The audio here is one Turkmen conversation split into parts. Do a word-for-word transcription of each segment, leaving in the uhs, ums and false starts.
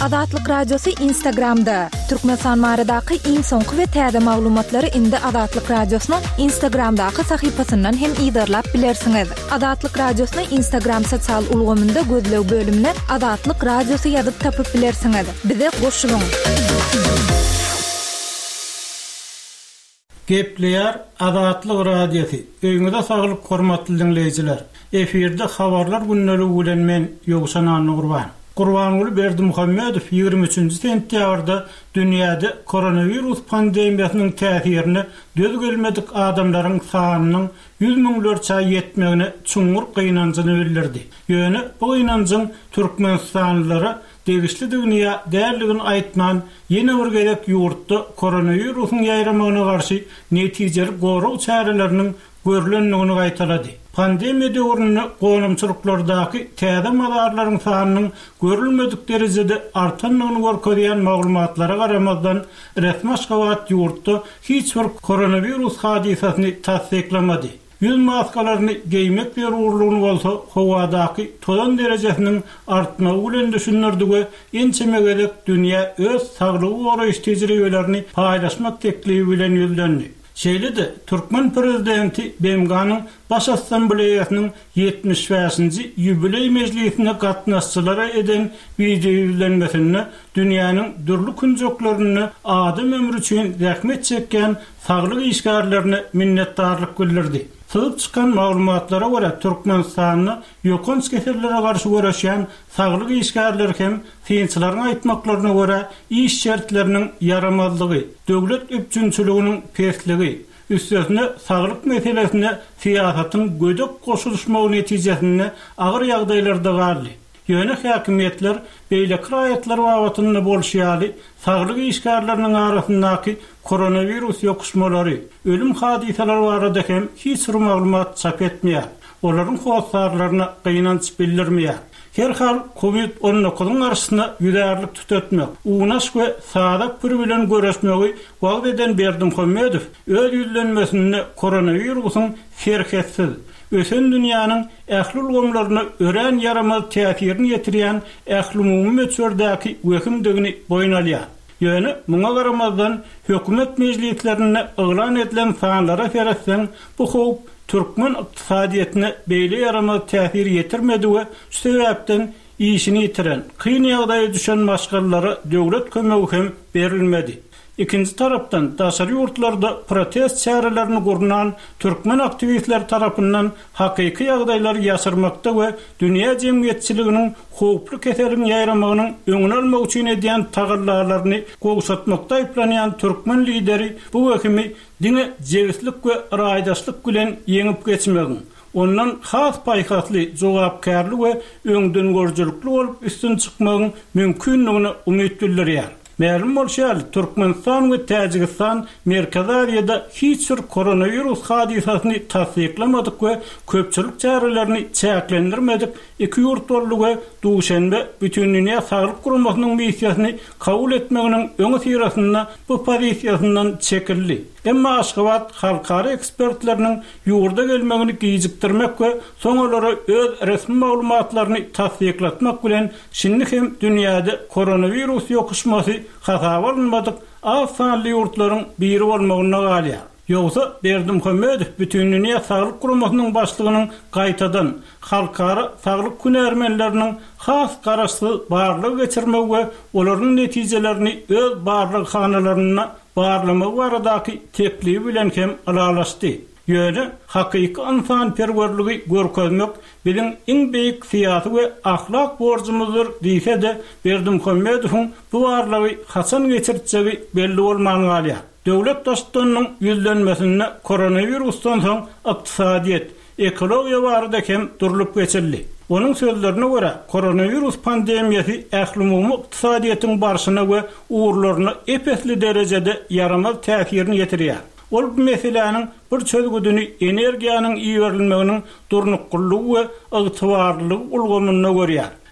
Adatlyk radiosu Instagramda. Türkmenistan maradaky iň soňky we täze maglumatlary indi Adatlyk radiosynyň Instagramdaky sahypasyndan hem ýygdyrlap bilersiňiz. Adatlyk radiosynyň Instagram sosial ulgamynda gözlew bölümine Adatlyk radiosu ýazyp tapyp bilersiňiz. Bize goşulyň. Gepleýär Adatlyk radiosu. Öýüňizde saglyk hormatly dinleýijiler. Efirde habarlar günleri bilen men Ýogşan Nurban. Gurbanuly Berdimuhammedow ýigirmi üçinji sentýabrda dünýäde koronavirus pandemiýasynyň täsirini döz gelmedik adamlaryň sanynyň yüz miňlerçe ýetmegine çuňur gynanjyny bildirdi. Ýöne bu gynanjyň Türkmenistanlylara degişli dünýä därligini aýtman ýene bir gerek ýurtda koronavirusyň ýaýramagyna garşy netijeli goraw çäreleriniň görülenligini gaýtarady. Pandemiýa döwründe golumçylyklardaky täze madarlaryň sanynyň görülmedik derejede artanlygyny görkezýän maglumatlara garamazdan resmi Aşgabat ýurtda hiç bir koronavirus hadisasyny tasdiklamady. Yüz maskalaryny giymek berurlugyny bolsa howadaky todan derejesiniň artmagy bilen düşünürdi we ençemegerek dünýä öz saglygy goraýyş tejribelerini paýlaşmak teklibi bilen ýüzlendi. Şeýle-de Türkmen prezidenti Bemganyň Baş Assambleýasynyň ýetmiş beşinji ýübiley mejlisine gatnaşçylara eden video ýüzlenmesinde dünýäniň dürli künjoklaryny adam ömrü üçin zähmet çekken saglyk işgärlerini minnetdarlyk bildirdi. Syzyp çykan maglumatlara görä Türkmenistanyň ýokunç keserlere garşy görüşýän saglyk işgärleri hem fiýinçilaryň aýtmaklaryna görä iş şertleriniň yaramazlygy, döwlet öpçünçiliginiň pestligi, üstesine saglyk meselesine siýasatyň gödek goşulmagy netijesinde agyr ýagdaýlarda garly. Ýöne häkimetler beýle kiraýatlar wagtyny bolşýaly saglyk işgärleriniň arasyndaky koronavirus ýokuşmalary, ölüm hadisalary barada hem hiç bir maglumat çap etmeýär. Olaryň howsarlaryna gynanç bildirmeýär. Herhal covid on dokuzyň garşysyna ýüzärlik tutatmak, unaş we sadak bir bilen görüşmegi wagt eden Berdimuhammedow öz ýüzlenmesinde koronavirusyň serketsiz ösen dünýäniň ähli ulgamlaryna ören yaramaz täsirini ýetirýän ähli umumy meçherdäki wekimdigini boýnalýar. Ýöne muňa garamazdan hökümet mejlislerine elan edilen sanlara seretsen bu howp Türkmen ykdysadyetine beýle yaramaz täsir ýetirmedi we şu sebäpden işini ýitiren, kyn ýagdaýa düşen maşgallara döwlet kömegi hem berilmedi. İkinci tarapdan daşary ýurtlarda protest çärelerini gurnan Türkmen aktivistler tarapyndan hakyky ýagdaýlary ýaşyrmakda we dünýä jemgyýetçiliginiň howply keserini ýaýramagynyň öňüne almak üçin edýän tagallalaryny gowşatmakda aýplanýan Türkmen lideri bu wekimi diňe jegislik we raýdaşlyk bilen ýeňip geçmegi, ondan has paýhasly jogapkärlik we öňden görjülükli bolup üstün çykmagyň mümkinligini umyt bildirýär. Ma'lum bolşýar, Türkmenistan we Täjikistan Merkezi Aziýada hiç bir koronavirus hadisasyny tasdiklamadyk we köpçülik çärelerini çäklendirmedik. Iki ýurtlarly we Duşanbe bütün dünýä saglyk guramasynyň missiýasyny kabul etmeginiň öňe syrasynda bu pozisiýasyndan çekildi. Emma Aşgabat halkara ekspertleriniň ýurda gelmegini gijikdirmek we soňalara öz resmi maglumatlaryny tasdiklatmak bilen şinni hem dünýäde koronavirus ýokuşmasy hasaba alınmadyk asanly ýurtlaryň biri bolmagyna galýar. Ýogsa Berdimuhammedow bütün dünýä saglyk guramasynyň başlygynyň gaýtadan halkara saglyk күнәрmenleriniň has garaşly barlygy geçirmek we olaryň netijelerini öz barlyk hanalaryna barlamak baradaky teklibi bilen hem alalaşdy. Ýöne hakyky insan perwerligi görkezmek biziň iň beýik fiýaty we ahlak borjumyzdyr diýse-de Berdimuhammedowyň bu barlygy haçan geçirjegi belli bolmagy galýar. Döwlet daşdynyň ýüzlenmesinde koronavirusdan soň ykdysadyet, ekologiýa barada hem durulup geçildi. Onun sözlerine görä koronavirus pandemiýasy ähli umumy ykdysadyetiň barşyna we uğurlaryna epesli derejede yaramaz täsirini ýetirýär. Ol bu meseleniň bir çözgüdüni energiýanyň iýerilmeginiň durnuklugy we ygtybarlygy ulgamyna görýär.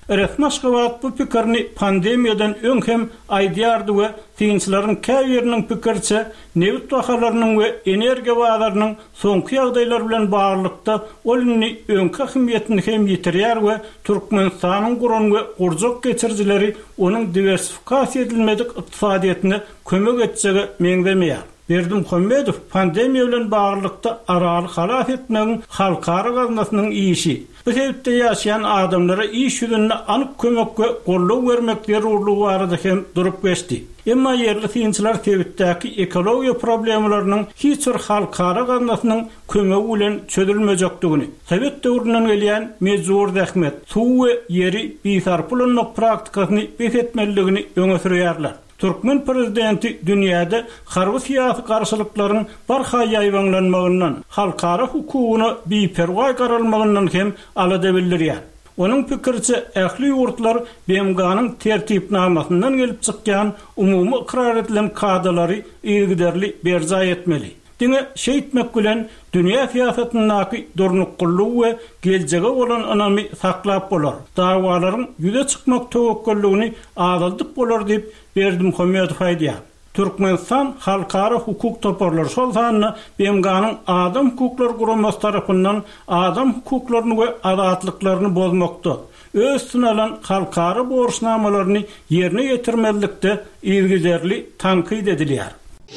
Resmaşgabat bu pikirni pandemiyadan öň hem aýdýardy we synçylaryň käýeriniň pikirçe newt wahalarynyň we energiýa waglarynyň soňky ýagdaýlar bilen baglykda olyny öňki ähmiýetini hem ýitirýär we Türkmenistanyň guran we gurjak geçirjileri onuň diversifikasiýa edilmedik ykdysadyetine kömek etjegi meňdemeýär. Berdimuhammedow pandemiýa bilen baglykda araly halat etmegiň halkara gaznasynyň işi. Bu sebäpde ýaşaýan adamlara iş ýüzünde anyk kömek we gollaw bermekleri urlugy barada hem durup geçdi. Emma yerli synçylar sebäpdäki ekologiýa problemlarynyň hiç bir halkara gaznasynyň kömegi bilen çözülmejekdigini, Sowet döwründen gelýän mejbur zähmet, suw we ýeri bitarpylynyň praktikasyny besetmeligini öňe sürýärler. Türkmen prezidenti dünýäde harby syýasy garşylyklaryň barha ýaýwanlanmagyndan, halkara hukugyna beperwa garalmagyndan hem alada bildirýär. Onun pikirçe ähli ýurtlar B M G'nyň tertipnamasyndan gelip çykýan umumy ikrar edilen kadalary ýygyderli berza etmeli. Diňe şeýitmek bilen dünýä siýasatynyňky durnuqullygy we geljege bolan anamy saklap bolar. Dawalaryň ýüze çykmak tawakkallygyny azaldyk bolar diýip Berdimuhammedow aýdýar. Türkmenistan halkara hukuk toparlar şolsanyny B M G'nyň adam hukuklary guramasy tarapyndan adam hukuklaryny we azatlyklaryny bozmakda, öz synalan halkara borçnamalaryny ýerine ýetirmelikde ýygyderli tankyd edilýär.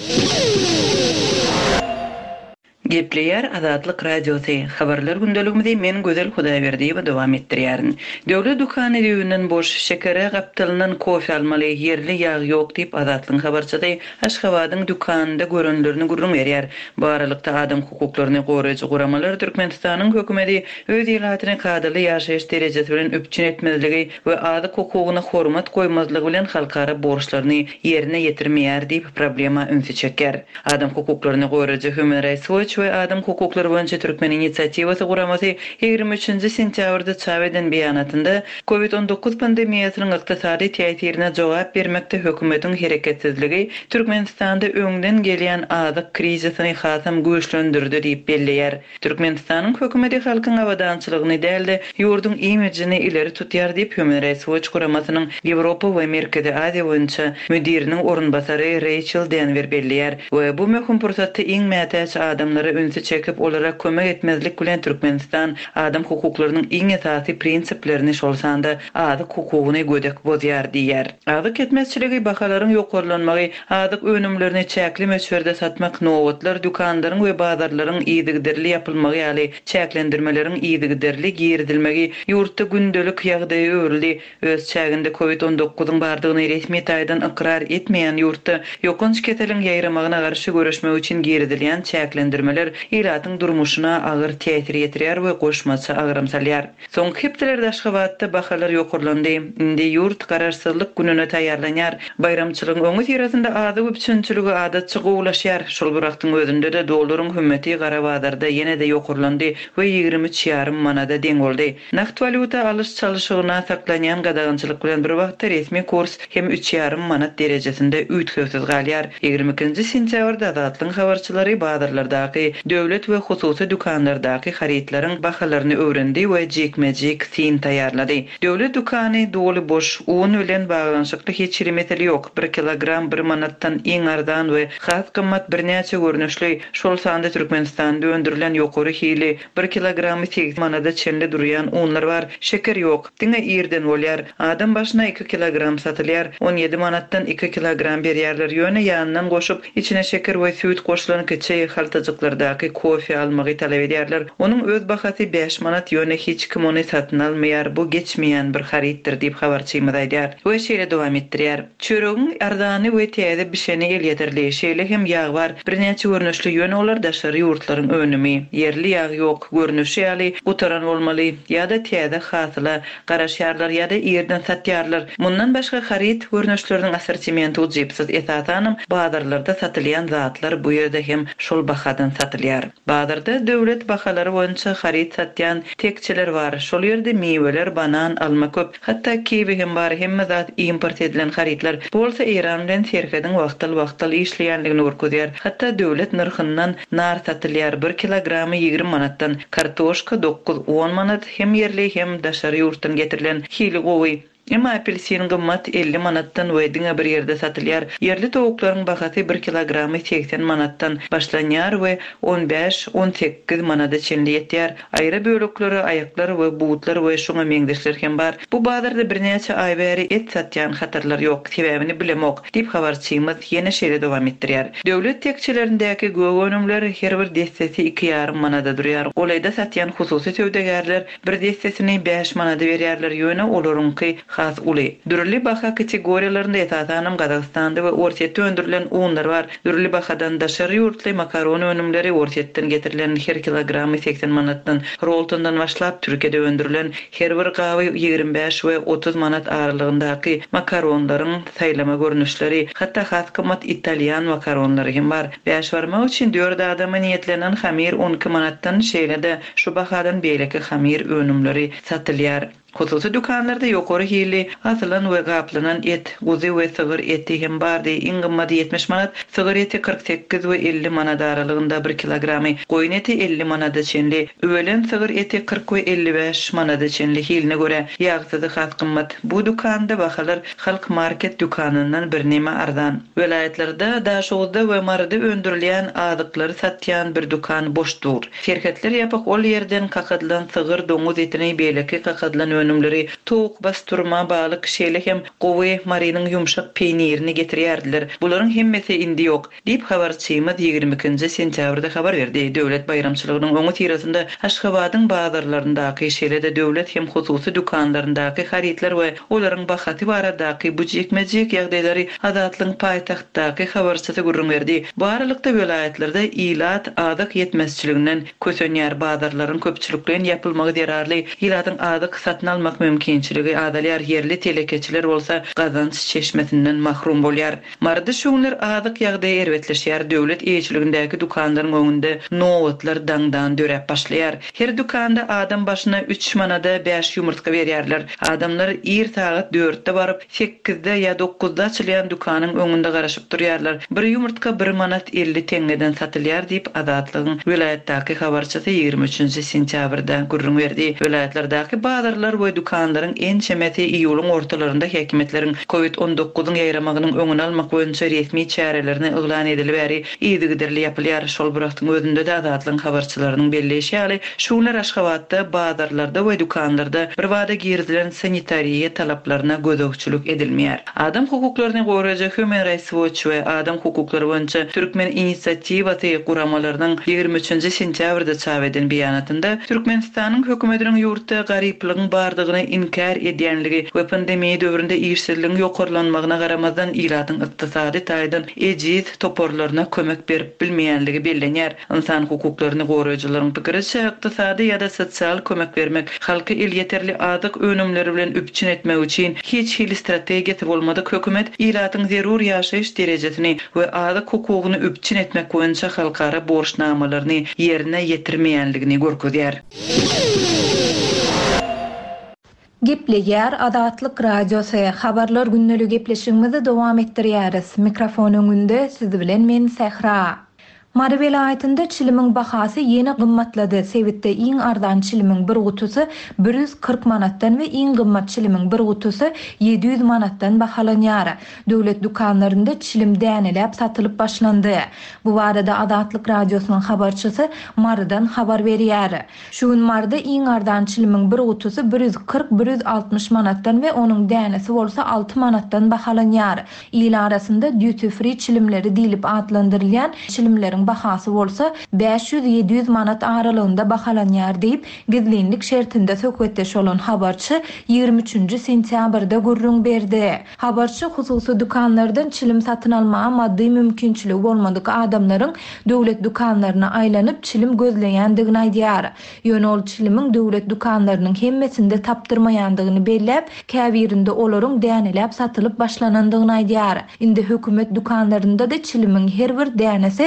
Gepleýär Azatlyk Radiosy. Habarlar gündeligimizde men Gözel Hudaýberdiýew dowam etdirýärin. Döwlet dukany düýünden boş şekere gapdylynyň kofe almaly ýerli ýag ýok diýip Azatlyk habarçydy. Aşgabatyň dukanyna görünlerini gurrun berýär. Baralykda adam hukuklaryny goraýjy guramalar Türkmenistanyň hökümeti öz ýylatyny kadaly ýaşaýyş derejesi bilen öpçün etmezligi we adyk hukugyna hormat goýmazlygy bilen halkara borçlaryny ýerine ýetirmeýär diýip problema ünsü çeker. Adam hukuklaryny goraýjy Human Rights Watch we Adam hukuklary boýunça Türkmen inisiatywasy guramasy ýigirme üçinji sentýabrda çap eden beýanatynda covid on dokuz pandemiýasynyň ykdysady täsirine jogap bermekde hökümetiň hereketsizligi Türkmenistanda öňden gelýän azyk krizisyny hasam güýçlendirdi diýip belleýär. Türkmenistanyň hökümeti halkyň awadançylygyny däldi, ýurdun imijini ileri tutýar diýip Human Rights Watch guramasynyň Ýewropa we Merkezi Aziýa boýunça müdiriniň orunbasary Rachel Denver belleýär we bu möhüm pursatda iň mätäç adamlar önsü çekip olara kömek etmezlik bilen Türkmenistan adam hukuklarynyň iň esasy prinsiplerini şolsanda adyk hukugyny gödek bozýar diýär. Adyk etmezçiligi bahalaryň ýokarlanmagy, adyk önümlerini çäkli meşwerde satmak, nowatlar dukanlaryň we bazarlaryň ýygyderli ýapylmagy ýaly çäklendirmeleriň ýygyderli girdilmegi, ýurtda gündelik ýagdaýy örli, öz çäginde covid on dokuzyň bardygyny resmi taýdan ikrar etmeýän ýurtda ýokunç keteliň ýaýramagyna garşy görüşmek üçin girdilýän çäklendirmeler ýylatyň durmuşyna agyr täsir ýetirýär we goşmaça agyramsalýar. Soňky hepdelerde Aşgabatda bahalar ýokurlandy. Indi ýurt gararsızlyk gününe taýýarlanýar. Bayramçylygyň öňü ýerinde ady öpçünçüligi adatçy gowlaşýar. Şol birakdyň özünde de dolaryň hümmeti Garabazarda ýene-de ýokurlandy we ýigirme üç ýarym manada deň boldy. Nakt valyuta alyş çalyşygyna saklanýan gadagançylyk bilen bir wagtda resmi kurs hem üç ýarym manat derejesinde üýtgewsiz galýar. ýigirme ikinji sentýabrda Azatlyň habarçylary bazarlardaky döwlet we hususy dukanlardaky haritlaryň bahalaryny öwrendi we jekmejek sin taýýarlady. Döwlet dukany doly boş, un bilen baglanşykly hiç bir mesele ýok. bir kilogram bir manatdan iň ardan we has kymmat birnäçe görnüşli şol sanda Türkmenistanda öndürilen ýokary hili bir kilogramy sekiz manada çenli durýan unlar bar. Şeker ýok. Diňe ýerden bolýar. Adam başyna iki kilogram satylýar. on ýedi manatdan iki kilogram berýärler. Ýöne ýanyndan goşup içine şeker we süýt goşulan keçe haltacyklardaky kofe almagy talap edýärler. Onuň öz bahasy beş manat, ýöne hiç kim ony satyn almaýar. Bu geçmeýän bir haritdir diýip habarçymyz aýdýar. We şeýle dowam etdirýär. Çöregiň ardany we täze bişeni el ýetirli. Şeýle hem ýag bar. Birnäçe görnüşli ýöne olar daşary ýurtlaryň önümi. Yerli ýag ýok. Görnüşi ýaly gutaran bolmaly. Ýa-da täze hasyla garaşýarlar ýa-da ýerden satýarlar. Mundan başga harit görnüşleriň assortimenti ujypsyz esasanam bazarlarda satylýan zatlar bu ýerde hem şol bahadan satylyar. Bazarda döwlet bahalary boýunça harit satýan tekçiler bar. Şol ýerde meweler, banan, alma köp, hatda kiwi hem bar. Hemme zat import edilen haritler bolsa Iran bilen şerkediň wagtal-wagtal işleýänligini görkezýär. Hatda döwlet narhyndan nar satylýar. bir kilogramy ýygrimi manatdan, kartoşka dokuz on manat, hem yerli hem daşary ýurtdan getirilen hili gowy. Emma apelsin gymmat elli manatdan we diňe bir ýerde satylýar. Yerli towaklaryň bahasy bir kilogramy seksen manatdan başlanýar we on beş on sekiz manada çenli ýetýär. Aýra bölekleri, aýaklary we buğutlar we şoňa meňdeşler hem bar. Bu bazarda bir näçe aý bäri et satýan hatarlar ýok, sebäbini bilemok diýip habarçymyz ýene şeýle dowam etdirýär. Döwlet tekçilerindäki göw önümleri her bir destesi iki ýarym manada durýar. Olaýda satýan hususy söwdegärler bir destesini beş manada berýärler ýöne olaryňky has uly. Dürli baha kategoriýalarynda esasanam Gazagstanda we orsetde öndürilen unlar bar. Dürli bahadan daşary ýurtly makaron önümleri orsetden getirilen her kilogramy seksen manatdan, roltondan başlap Türkiýede öndürilen her bir gawy ýygrimi beş we otuz manat aralygyndaky makaronlaryň saýlama görnüşleri, hatda has kymmat italyan makaronlary hem bar. beş barmak üçin dört adama niýetlenen hamir on iki manatdan şeýle-de şu bahadan beýleki hamir önümleri satylýar. Hususy dükanlarda ýokary hili asylan we gaplanan et, guzy we sygyr eti hem bardy. Iň gymmaty yetmiş manat, sygyr eti kırk sekiz we elli manat aralygynda bir kilogramy, goýun eti elli manat çenli, öwelen sygyr eti kırk we elli beş manat çenli hiline görä ýagsyzy has gymmat. Bu dükanda bahalar halk market dükanyndan bir näme arzan. Welaýetlerde daşowda we marada öndürilýän adyklary satýan bir dükan boşdur. Şirketler ýapyk ol ýerden kakadylan sygyr doňuz etini beýleki kakadylan önümleri, towuk basturma, balyk, şeýle hem gowy mariniň ýumşak peýnirini getirýärdiler. Bularyň hemmesi indi ýok diýip habarçymyz ýygrimi ikinji sentýabrda habar berdi. Döwlet bayramçylygynyň öňü tirasynda Aşgabatyň bazarlaryndaky şeýle-de döwlet hem hususy dükanlaryndaky haritler we olaryň bahasy baradaky bu jekmejek ýagdaýlary adatlyň paýtaxtdaky habarçysy gurrun berdi. Baralykda welaýetlerde ilat adyk ýetmezçiliginden kösenýär bazarlaryň köpçüliklen ýapylmagy derarly ilatyň adyk satyn almak mümkinçiligi adalyar yerli telekeçiler bolsa gazanç çeşmesinden mahrum bolýar. Mardy şoňlar adyk ýagdaý erwetleşýär. Döwlet eýçiligindäki dükanlaryň öňünde nowatlar daňdan döräp başlaýar. Her dükanda adam başyna üç manada beş ýumurtka berýärler. Adamlar ir saat dörtde baryp sekizde ýa dokuzda açylýan dükanyň öňünde garaşyp durýarlar. Bir ýumurtka bir manat elli teňeden satylýar diýip Azatlygyň welaýetdaky habarçysy ýygrimi üçinji sentýabrda gurrun berdi. Welaýetlerdaky bazarlar we dükanlaryň en çemeti iýulyň ortalarynda häkimetleriň covid on dokuzyň ýaýramagynyň öňüni almak boýunça resmi çärelerini eglan edilip bäri ýygydirli ýapylýar. Şol bıraktyň özünde de Azatlyň habarçylarynyň belleşýäli şuňlar Aşgabatda bazarlarda we dükanlarda bir wada girdilen sanitariýa talaplaryna gözegçilik edilmeýär. Adam hukuklaryny gorajak Human Rights Watch we Adam hukuklary boýunça Türkmen inisiatiwasy guramalarynyň ýygrimi üçinji sentýabrda çap edilen beýanatynda Türkmenistanyň hökümetiniň ýurtda garyplygyň bardygyny inkar edýänligi we pandemiýa döwründe işsizligiň ýokarlanmagyna garamazdan ilatyň ykdysady taýdan ejiz toporlaryna kömek berip bilmeýänligi bellenýär. İnsan hukuklaryny gorajylaryň pikiriçe ykdysady ýa-da sosial kömek bermek, halky el ýeterli adyk önümleri bilen üpçün etmek üçin hiç hili strategiýasy bolmadyk hökümet ilatyň zerur ýaşaýyş derejesini we adyk hukugyny üpçün etmek boýunça halkara borçnamalaryny ýerine ýetirmeýänligini görkezýär. Gepleýär Azatlyk radiosy habarlar günnäli gepleşigimizi dowam etdirýäris. Mikrofon öňünde siz bilen men Sehra. Mary welaýetinde çilimiň bahasy ýene gymmatlady. Sebitde iň ardan çilimiň bir gutusy bir yüz kırk manatdan we iň gymmat çilimiň bir gutusy yedi yüz manatdan bahalanýar. Döwlet dükanlarynda çilim däneläp satylyp başlandy. Bu barada Azatlyk radiosynyň habarçysy Marydan habar berýär. Şu gün Maryda iň ardan çilimiň bir gutusy bir yüz kırk bir yüz altmış manatdan we onuň dänesi bolsa altı manatdan bahalanýar. İl arasynda duty free çilimleri diýilip adlandyrylýan çilimleriň bahasy bolsa beş yüz yedi yüz manat aralygynda bahalanýar diýip gizlinlik şertinde söhbetdeş bolan habarçy ýygrimi üçinji sentýabrda gurrun berdi. Habarçy hususy dükanlardan çilim satyn almaga maddi mümkinçiligi bolmadyk adamlaryň döwlet dükanlaryna aýlanyp çilim gözleýändigini aýdýar. Ýöne ol çilimiň döwlet dükanlarynyň hemmesinde tapdyrmaýandygyny bellep, käbirinde olaryň däneläp satylyp başlanandygyny aýdýar. Indi hökümet dükanlarynda da çilimiň her bir dänesi yedi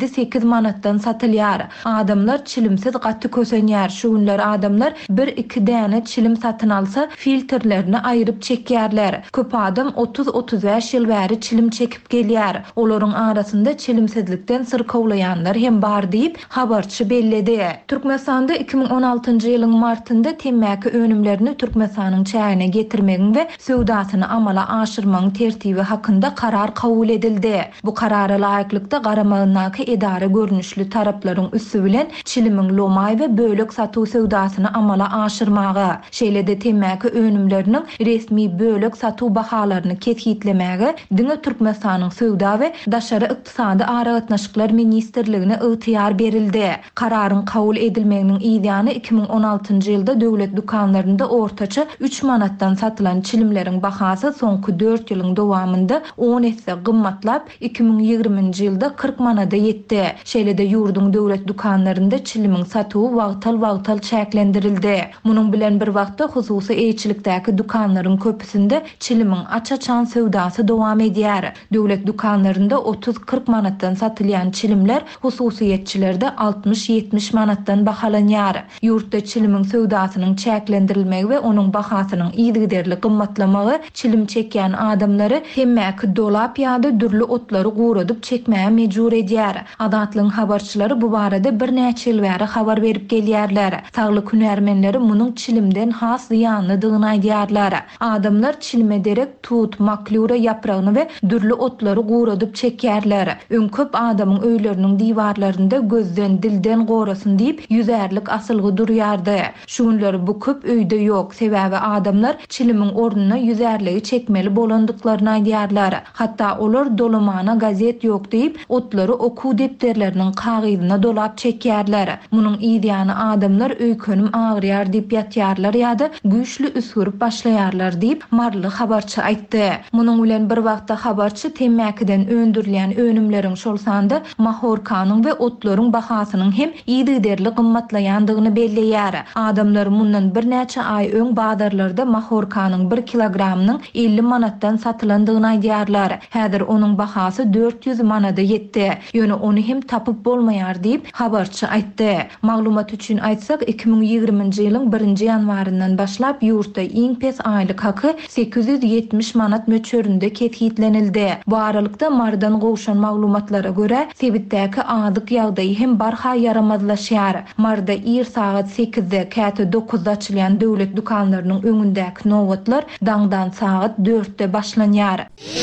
yedi sekiz manatdan satylyar. Adamlar çilimsiz gatty kösenýär. Şu günler adamlar bir iki däne çilim satyn alsa filtrlerini aýryp çekýärler. Köp adam otuz otuz beş ýyl bäri çilim çekip gelýär. Olaryň arasynda çilimsizlikden syrkawlaýanlar hem bar diýip habarçy belledi. Türkmenistanda iki bin on altyncy ýylyň martynda temmäki önümlerini Türkmenistanyň çägine getirmegiň we söwdasyny amala aşyrmagyň tertibi hakynda karar kabul edildi. Bu karara laýyklykda garamagyndaky edara görnüşli taraplaryň üssü bilen çilimiň lomay we bölek satuw söwdasyny amala aşyrmagy, şeýle-de temmäki önümleriniň resmi bölek satuw bahalaryny ketgitlemegi diňe Türkmenistanyň söwda we daşary ykdysady aragatnaşyklar ministrligine ygtyýar berildi. Kararyň kabul edilmeginiň ýyly iki bin on altyncy ýylda döwlet dukanlarynda ortaça üç manatdan satylan çilimleriň bahasy soňky dört ýylyň dowamında on esse gymmatlap iki bin ýigriminji ýylda kırk manata ýetdi. Şeýle-de ýurdun döwlet dukanlarynda çilimiň satuwy wagtal-wagtal çäklendirildi. Munyň bilen bir wagtda hususy eýçilikdäki dukanlaryň köpüsinde çilimiň açaçan söwdasy dowam edýär. Döwlet dukanlarynda otuz kırk manatdan satylýan çilimler hususiýetçilerde altmış ýetmiş manatdan bahalanýar. Ýurtda çilimiň söwdasynyň çäklendirilmegi we onuň bahasynyň ýygyderli gymmatlamagy çilim çekýän adamlary temmäki dolap ýa-da dürli otlary guradyp çekmäge mejbur edýär. Adatlyň habarçylary bu barada bir näçe ýyl bäri habar berip gelýärler. Saglyk hünärmenleri munyň çilimden has ýanlydygyny aýdýarlar. Adamlar çilime derek tut, maklura ýapragyny we dürli otlary guradyp çekýärler. Öň köp adamyň öýleriniň diwarlarynda gözden dilden gorasyn diýip ýüzärlik asylgy durýardy. Şu günleri bu köp öýde ýok. Sebäbi adamlar çilimiň ornuna ýüzärligi çekmeli bolandyklaryny aýdýarlar. Hatda olar dolamana gazet ýok diýip otlary okuw depterleriniň kagyzyna dolap çekýärler. Munyň ýyly adamlar öýkenim agyrýar diýip ýatýarlar ýa-da güýçli üsgürüp başlaýarlar diýip marly habarçy aýtdy. Munyň bilen bir wagtda habarçy temmäkiden öndürilýän önümleriň şol sanda mahorkanyň we otlaryň bahasynyň hem ýygyderli gymmatlaýandygyny belleýär. Adamlar mundan bir näçe aý öň badarlarda mahorkanyň bir kilogramynyň elli manatdan satylandygyny aýdýarlar. Häzir onuň bahasy dört ýüz manata ýetdi. Ýöne onu hem tapyp bolmaýar diýip habarçy aýtdy. Maglumat üçin aýtsak iki bin ýigriminji ýylyň birinji ýanwaryndan başlap ýurtda iň pes aýlyk haky sekiz ýüz ýetmiş manat möçöründe ketgitlenildi. Bu aralykda mardan gowşan maglumatlara görä sebitdäki adyk ýagdaý hem barha yaramazlaşýar. Marda ir saat sekizde käte dokuzda açylýan döwlet dukanlarynyň öňündäki nowatlar daňdan saat dörtde başlanýar.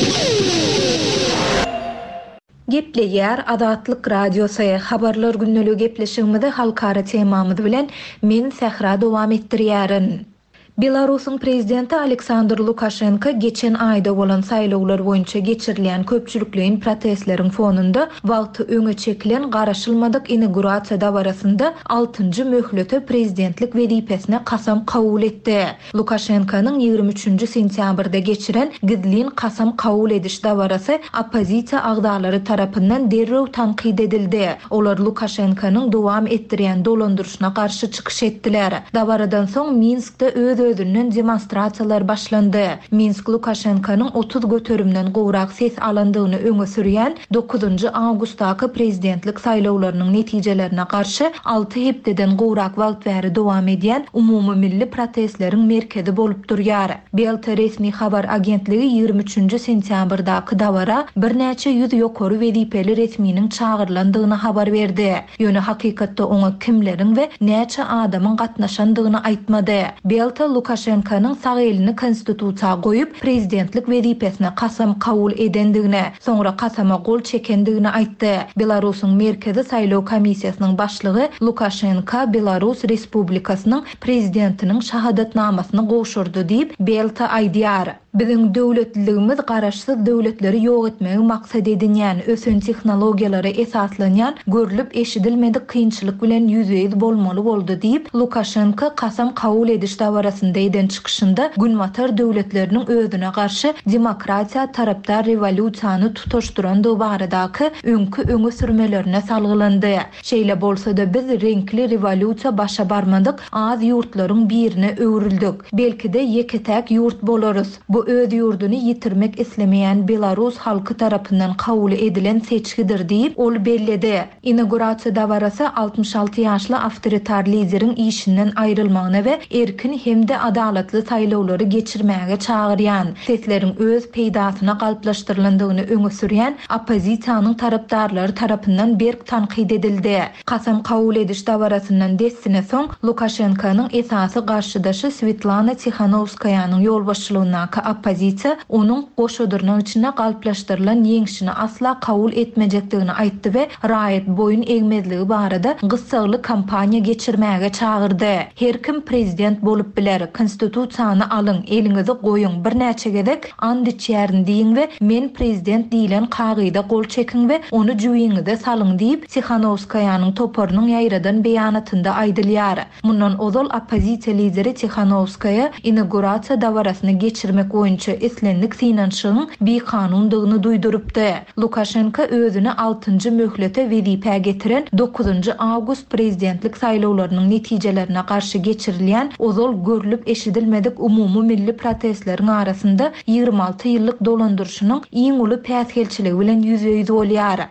Gepleýär Adatlyk Radiosu habarlar günneligi gepleşigimizde halkara temamyz bilen men Sehra dowam etdirýärin. Belarusyň prezidenti Aleksandr Lukashenko geçen aýda bolan saýlawlar boýunça geçirilýän köpçülikliň protestleriň fonunda wagty öňe çekilen garaşylmadyk inaugurasiýa dabarasynda altyncı möhlete prezidentlik wedipesine kasam kabul etdi. Lukashenkonyň ýygrimi üçünji sentýabrda geçiren gizlin kasam kabul ediş dabarasy oppozisiýa agdalary tarapyndan derrew tanqid edildi. Olar Lukashenkonyň dowam etdirýän dolandyrşyna garşy çykyş etdiler. Dabaradan soň Minskde öz özünden demonstrasiyalar başlandı. Minsk Lukashenkonyň otuz götürümden gowrak ses alandygyny öňe sürýän dokuzunji awgustdaky prezidentlik saýlawlarynyň netijelerine garşy alty hepdeden gowrak wagt bäri dowam edýän umumy milli protestleriň merkezi bolup durýar. B L T resmi habar agentligi ýygrimi üçünji sentýabrdaky dabara bir näçe ýüz ýokary wedipeli resminiň çağırlandygyny habar berdi. Ýöne hakykatda oňa kimleriň we näçe adamyň gatnaşandygyny aýtmady. B L T Lukashenkonyň sag elini konstitusiýaga goýup prezidentlik wedipesine kasam kabul edendigine, soňra kasama gol çekendigini aýtdy. Belarusyň merkezi saýlaw komissiýasynyň başlygy Lukashenko Belarus Respublikasynyň prezidentiniň şahadatnamasyny gowşurdy diýip B L T aýdýar. Biziň döwletligimiz garaşsyz döwletleri ýok etmegi maksat edilýän, ösün tehnologiýalary esaslanýan, görülip eşidilmedik kynçylyk bilen ýüzüýiz bolmaly boldy diýip Lukashenko kasam kabul ediş dabarasynda eden çykyşynda günwatar döwletleriniň özüne garşy demokratiýa tarapdar rewolýusiýany tutuşdurandygy baradaky öňkü öňe sürmelerine salgylandy. Şeýle bolsa-da biz renkli rewolýusiýa başa barmadyk, az ýurtlaryň birine öwrüldük. Belki de ýeketäk ýurt bolarys. Bu öz yurdunu yitirmek islemeyen Belarus halkı tarapyndan kabul edilen seçkidir diýip ol belledi. İnaugurasiýa dawarasy altmış alty ýaşly awtoritar liderin işinden aýrylmagyna we erkin hemde adalatly saýlawlary geçirmäge çagyrýan, sesleriň öz peýdasyna galplaşdyrylandygyny öňe sürýän opozisiýanyň tarapdarlary tarapyndan berk tanqid edildi. Kasam kabul ediş dawarasyndan destine soň Lukashenkanyň esasy garşydaşy Svetlana Tikhanovskaýanyň ýolbaşçylygyndaki opozisiýa onuň goşudyrynyň içine galplaşdyrylan ýeňişini asla kabul etmejekdigini aýtdy we raýat boyun egmezligi barada gyssaly kampaniýa geçirmäge çagyrdy. Her kim prezident bolup biler, konstitusiýany alyň, eliňizi goýuň, bir näçe gedek and içýärin diýin we men prezident diýilen kagyda gol çekiň we onu juýyňyza salyň diýip Tikhanovskaýanyň toporunyň ýaýradan beýanatynda aýdylýar. Mundan ozal opozisiýa lideri Tikhanovskaya inaugurasiýa dawarasyny geçirmek boýunça eslenlik synanşygyň bir kanundygyny duýdurupdy. Lukashenko özüne altıncı möhlete wezipe getiren dokuzuncu awgust prezidentlik saýlawlarynyň netijelerine garşy geçirilýän ozal görülüp eşidilmedik umumy milli protestleriň arasynda ýygrima alty ýyllyk dolandyrşynyň iň uly päsgelçiligi bilen ýüzüýüz bolýar.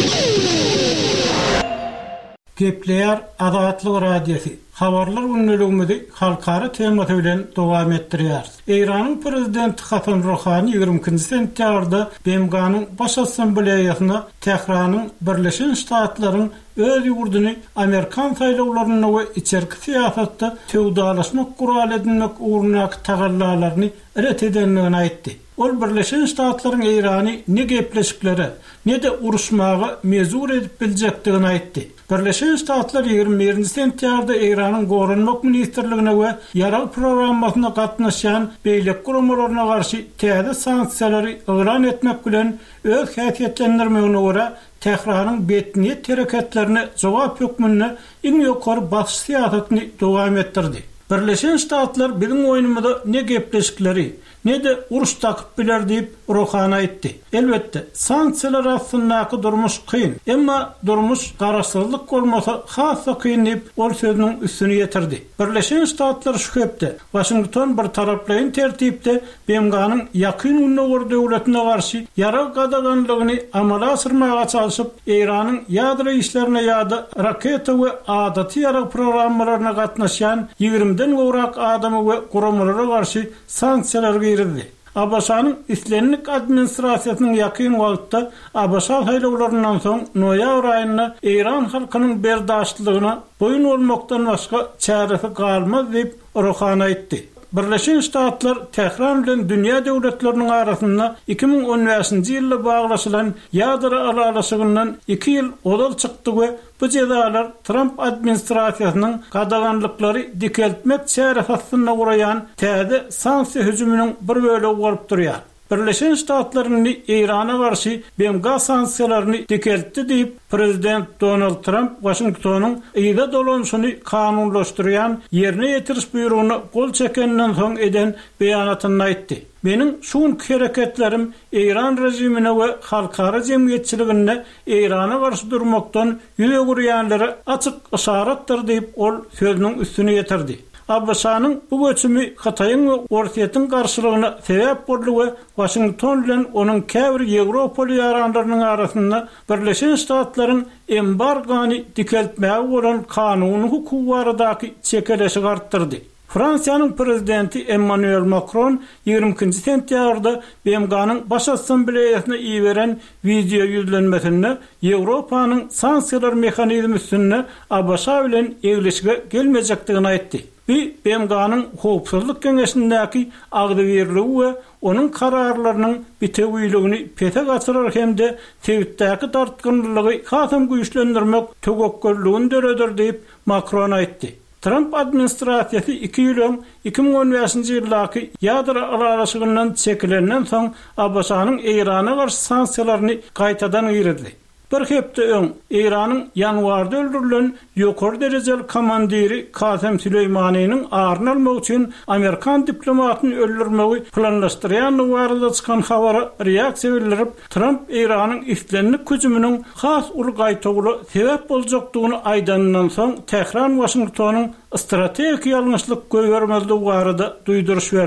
Gepleýär Adatlyk radiosi. Habarlar günneligimizde halkara temasy bilen dowam etdirýär. Eýranyň prezidenti Hasan Rohany ýygrimi ikinji sentýabrda B M G'nyň baş assambleýasyna Tehranyň Birleşen Ştatlaryň öz ýurduny Amerikan saýlawlaryna we içerki siýasatda tewdalaşmak gural edilmek uğruna tagallalaryny ret edenligini aýtdy. Ol Birleşen Ştatlaryň Eýrany ne gepleşikleri, ne de uruşmagy mezur edip biljekdigini aýtdy. Birleşen Ştatlar ýygrimi birinji sentýabrda Eýranyň Gorunmak ministrligine we ýaral programmasyna gatnaşan beýlek gurumlaryna garşy täze sanksiýalary elan etmek bilen öz häsiýetlendirmegine görä Tehranyň betniyet hereketlerine jogap hökmüne iň ýokary baş siýasatyny dowam etdirdi. Birleşen Ştatlar bizim oýnumyzda ne gepleşikleri, ne de uruş takıp biler diýip Rohany aýtdy. Elbetde sanksiýalar aslyndaky durmuş kyn, emma durmuş garaşsyzlyk bolmasa hassa kyn diýip ol sözüniň üstüne ýetirdi. Birleşen Ştatlar şu köpde Washington bir taraplaýyn tertipde B M G'nyň ýakyn unnawar döwletine garşy ýara gadaganlygyny amala asyrmaga çalışyp Eýranyň ýadro işlerine ýa-da raketa we adaty ýara programmalaryna gatnaşan ýigrimden gowrak adamy we gurumlara garşy sanksiýalar girdi. A B S-nyň islenlik administrasiýasynyň ýakyn wagtda A B S saýlawlaryndan soň noýabr aýyna Eýran halkynyň berdaşlygyna boyun bolmakdan başga çäresi galmaz diýip Rohany aýtdy. Birleşen Ştatlar Tehran bilen dünýä döwletleriniň arasynda iki ming on beşinji ýylda baglaşylan ýadro alalaşygyndan iki ýyl odal çykdy we bu jezalar Trump administrasiýasynyň gadaganlyklary dikeltmek çärehasyna guraýan täze sanksiýa hüjüminiň bir bölegi bolup durýar. Birleşen Ştatlaryň Eýrana garşy B M G sanksiýalaryny dikeltdi diýip prezident Donald Trump Washingtonyň ýyla dolanşyny kanunlaşdyrýan ýerine ýetiriş buýrugyny gol çekenden soň eden beýanatyny aýtdy. Meniň şuň hereketlerim Eýran rejimine we halkara jemgyýetçiligine Eýrana garşy durmakdan ýüze gurýanlara açyk işaretdir diýip ol sözüniň üstüne ýetirdi. A B S-nyň bu göçümi Hataýyň we Orsiýetyň garşylygyna sebäp boldy we Washington bilen onuň käbir Ýewropa ýaranlarynyň arasynda Birleşen Ştatlaryň embargony dikeltmäge bolan kanuny hukuklarydaky çekeleşi artdyrdy. Fransiýanyň prezidenti Emmanuel Macron ýygrimi ikinji sentýabrda B M G'nyň baş assambleýasyna iýeren video ýüzlenmesinde Ýewropanyň sanksiýalar mexanizmi üstünde A B S bilen egleşige gelmejekdigini aýtdy. B M G'nyň howpsuzlyk keňeşindäki agdybirligi we onuň kararlarynyň bitegiligini pete gaçyrar hemde tewitdäki tartgynlygy hasam güýçlendirmek tögekkerligini döredir diýip Macron aýtdy. Trump administrasiýasy iki ýyl iki ming on beşinji ýyldaky ýadro alalaşygyndan çekilenden soň A B S-nyň Eýrana garşy sanksiýalaryny gaýtadan girdi. Bir hepde öň Eýranyň ýanwarda öldürilen ýokary derejeli komandiri Kasem Süleýmanyň aryny almak üçin Amerikan diplomatyny öldürmegi planlaşdyrýan barada çykan habara reaksiýa bildirip Trump Eýranyň islenlik hüjüminiň has uly gaýtagyly sebäp boljakdygyny aýdandan soň Tehran Washingtonyň strategik ýalňyşlyk göýbermezligi barada duýduruş berdi.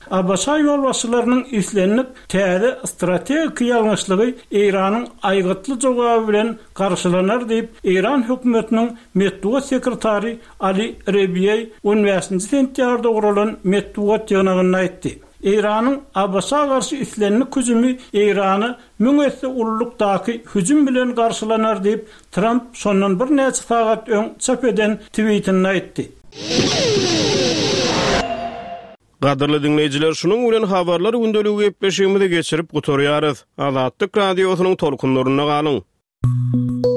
Abasa ýolbaşçylarynyň islenip täze strategik ýalňyşlygy Iranyň aýgytly jogaby bilen garşylanar diýip İran hökümetiniň medeniýet sekretary Ali Rebiyey on beşinji sentýarda guralan medeniýet ýygynyny aýtdy. İran'ın Abbas'a karşı islenlik hücumu İran'ı müngetse ululukdaki hücum bilen karşılanar deyip Trump sondan bir neçe saat ön çap eden tweetini aytdy. Gaderly dinleýijiler, şunuň bilen habarlar gündöligi gepleşigimizi geçirip gutorýarys. Azatlyk radiosynyň tolkunlaryna galyň.